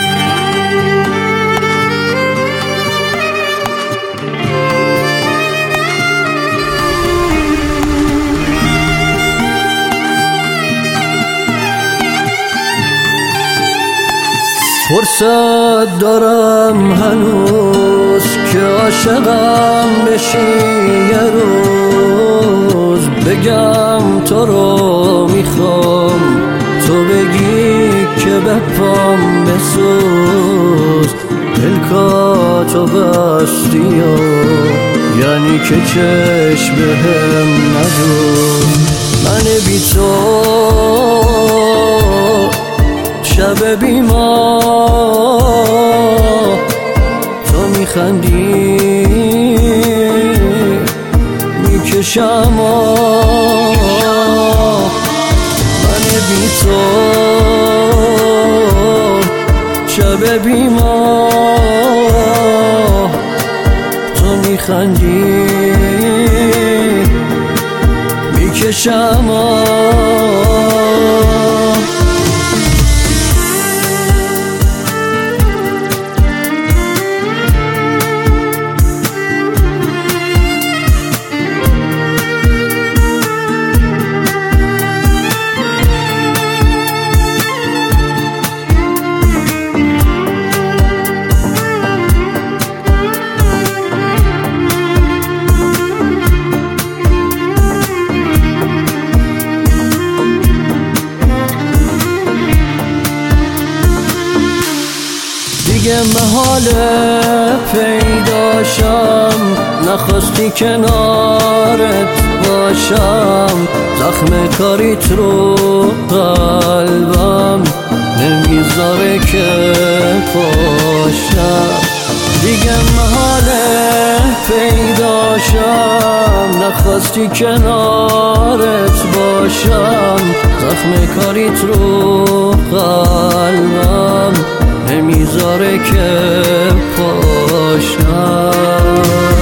فرصت دارم هنوز که عاشقم بشی یه روز، بگم تو رو میخوام، تو بگی که به پام بسوز. دلکاتو بستی یعنی که چشم بهم ندوز. من بی تو شب بی ما تو میخندی میکشم من بی تو شب بی ما تو میخندی میکشم دیگه محاله پیداشم، نخواستی کنارت باشم. زخم کاریت رو قلبم نمیذاره که پاشم. دیگه محاله پیداشم، نخواستی کنارت باشم. زخم کاریت رو قلبم نمیذاره که پاشم.